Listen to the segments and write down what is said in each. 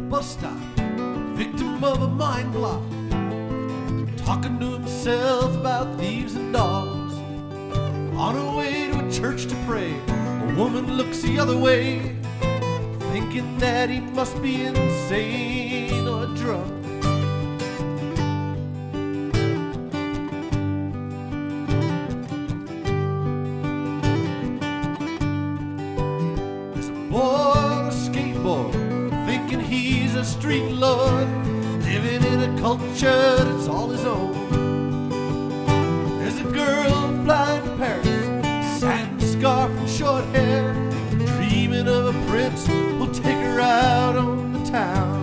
bus stop, victim of a mind block, talking to himself about thieves and dogs. On her way to a church to pray, a woman looks the other way, thinking that he must be insane or drunk. There's a boy on a skateboard, thinking he's a street lord, living in a culture that's all his own. There's a girl flying to Paris, satin scarf and short hair, dreaming of a prince who'll take her out on the town.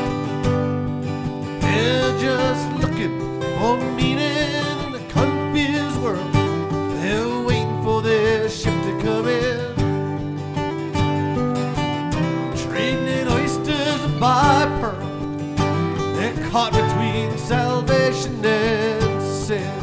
They're just looking for meaning in a confused world. They're waiting for their ship to come in, trading in oysters to buy pearl. They're caught between salvation and sin.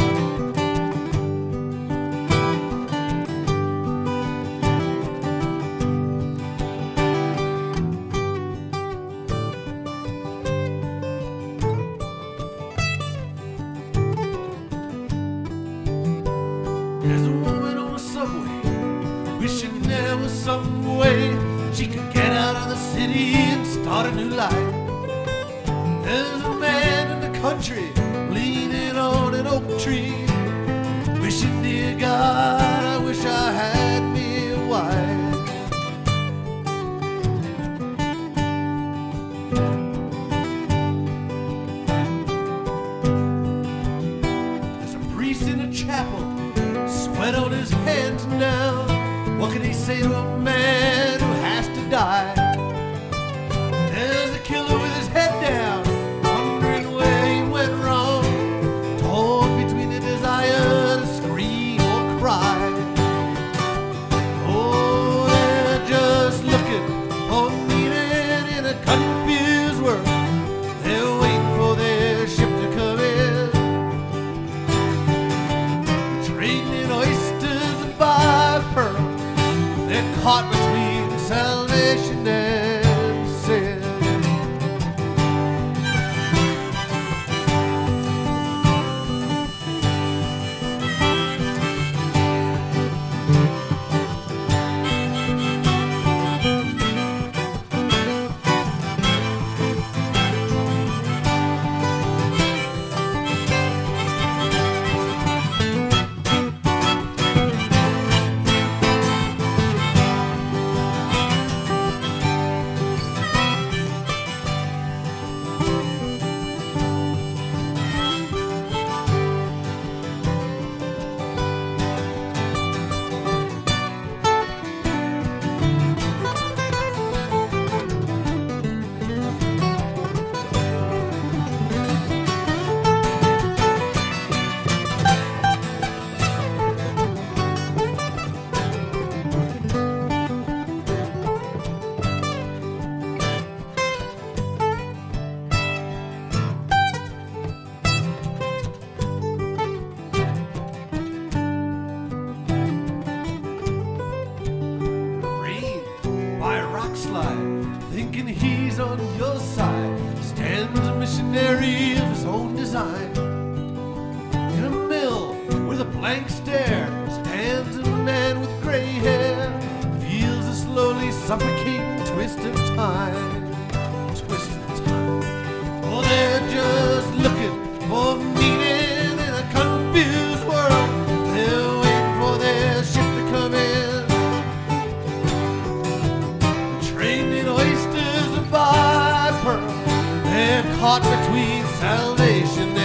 There's a woman on the subway, wishing there was some way she could get out of the city and start a new life. There's a man in the country leaning on an oak tree, wishing, dear God, I wish I had me a wife. There's a priest in a chapel, sweat on his hands now. What can he say to a man who has to die? There's a killer with his head down, wondering where he went wrong, torn between the desire to scream or cry. Oh, they're just looking for meaning in a confused world. They're waiting for their ship to come in, trading in oysters and buy pearl. They're caught between salvation and sin. Thinking he's on your side, stands a missionary of his own design. In a mill with a blank stare stands a man with gray hair, feels a slowly suffocating twist of time. Twist of time. Oh, they're just looking for meaning in a confused world. They're waiting for their ship to come in, oysters and buy pearl. They're caught between salvation